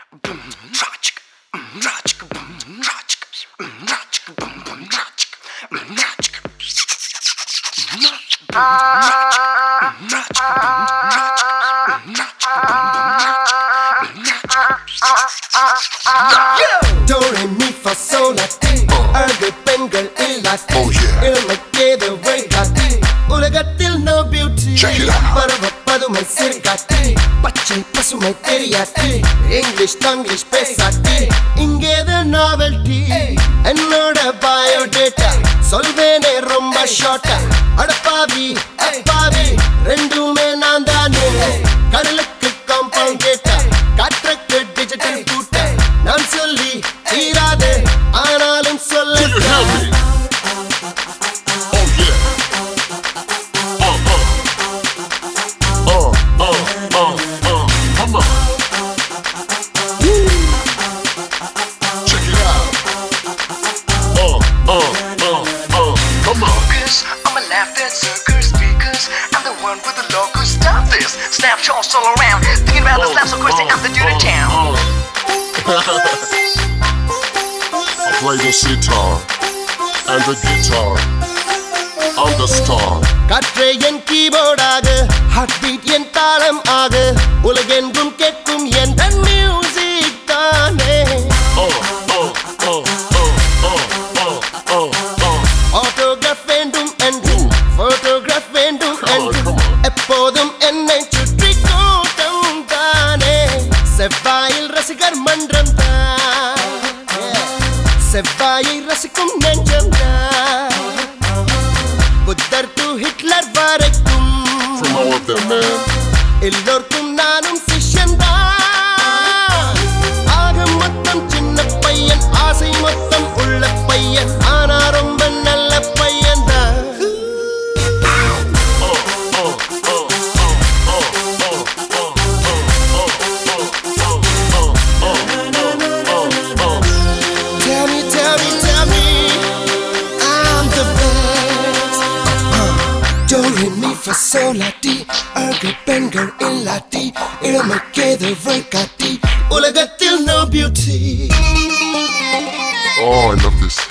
Do re mi fa sol la ti அழகு பெண்கள் இல்லாட்டி இளமைக்கேது வழிகாட்டி உலகத்தில் no beauty பருவ பதுமை சிறுகாட்டி பச்சை பசுமை தெரியாட்டி இங்கிலீஷ் தங்கிலீஷ் பேசாட்டி இங்கேது நாவல்டி என்னோட பயோடேட்டா சொல்வேனே ரொம்ப ஷார்ட்டா அடப்பாவி அப்பாவி ரெண்டுமே நான் தானே கடலுக்கு காம்பவுண்ட் கேட்டா காற்றுக்கு டிஜிட்டல் கூட்ட நான் சொல்லி தீராது ஆனாலும் சொல்ல Snapshots all around, thinking about the slaps so crazy, I'm the dude in town. I play the sitar and the guitar. I'm the star. காற்றே என் கீபோர்டாக ஹார்ட்பீட் என் தாளம் ஆக உலகெங்கும் கேட்கும் என் மியூசிக் தானே ஆட்டோகிராஃப் வேண்டும் என்று போட்டோகிராஃப் வேண்டும் என்று எப்போதும் என்னை சுற்றி கூட்டம் தானே செவ்வாயில் ரசிகர் மன்றம் தான் செவ்வாயை ரசிக்கும் நெஞ்சம் தான் புத்தர் டு ஹிட்லர் வரைக்கும் From all of them, man. எல்லோருக்கும் நானும் சிஷ்யன் தான் ஆக மொத்தம் சின்ன பையன் ஆசை மொத்தம் உள்ள பையன் ஆனா ரொம்ப நல்ல பையன் தான் Tell me, I'm the best. Do re mi fa sol la ti அழகு பெண்கள் இல்லாட்டி இளமைக்கேது வழிகாட்டி உலகத்தில் no beauty. Oh, I love this.